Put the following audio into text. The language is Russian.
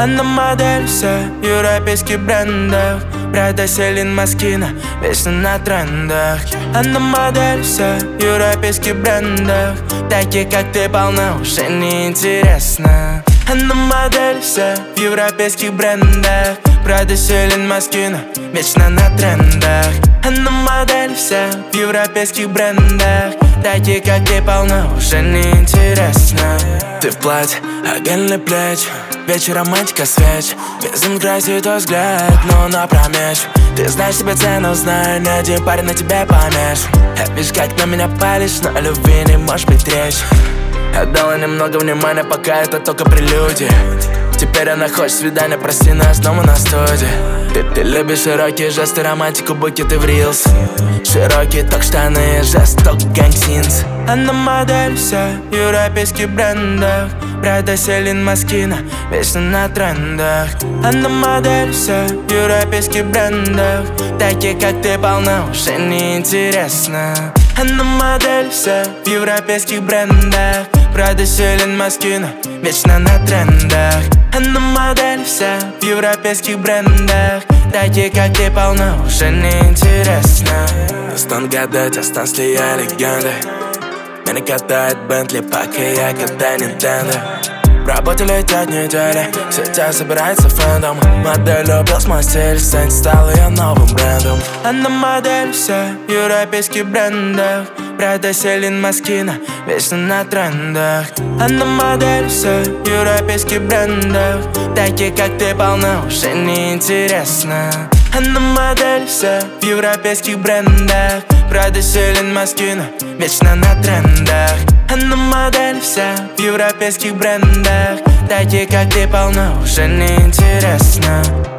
Она модель вся в европейских брендах. Прада, Селин, Москина, вечно на трендах. Она модель вся в европейских брендах. Такие, как ты, полна, уже неинтересно. Она модель вся в европейских брендах. Прада, Селин, Москина, вечно на трендах. Она модель вся в европейских брендах. Такие, как ты, полна, уже неинтересно. Ты в платье, оголенные плечи, вечер романтика свеч. Безумно красит твой взгляд, но напромечь. Ты знаешь себе цену, знаю, ни один парень на тебе помеш. Я вижу, как на меня палишь, но о любви не может быть речь. Отдала немного внимания, пока это только прелюдия. Теперь она хочет свидания, прости нас, но мы на студии. Ты любишь широкие жесты, романтику, букеты в рилс. Широкие ток-штаны, жест, ток-гангсинс. Она модель вся в европейских брендах. Прада, Селин, Москина, вечно на трендах. Она модель вся в европейских брендах. Такие, как ты, полна, уже неинтересно. Она модель вся в европейских брендах. Прада, Селин, Москина, вечно на трендах. Она модель вся в европейских брендах. Такие, как ты, полна, уже неинтересно. Не стану гадать, останусь ли я легендой. Меня катает Бентли, пока я катаю Nintendo. В работе летят недели, в сетях собирается фэндом. Модель убил мой стиль, Сэнди стал ее новым брендом. Она модель вся в европейских брендах. Прада, Селин, Москина, вечно на трендах. Она модель вся в европейских брендах. Такие, как ты, полна, уже неинтересно. Она модель вся в европейских брендах. Прада, Селин, Москина, вечно на трендах. Она модель вся в европейских брендах. Такие, как ты, полна, уже неинтересно.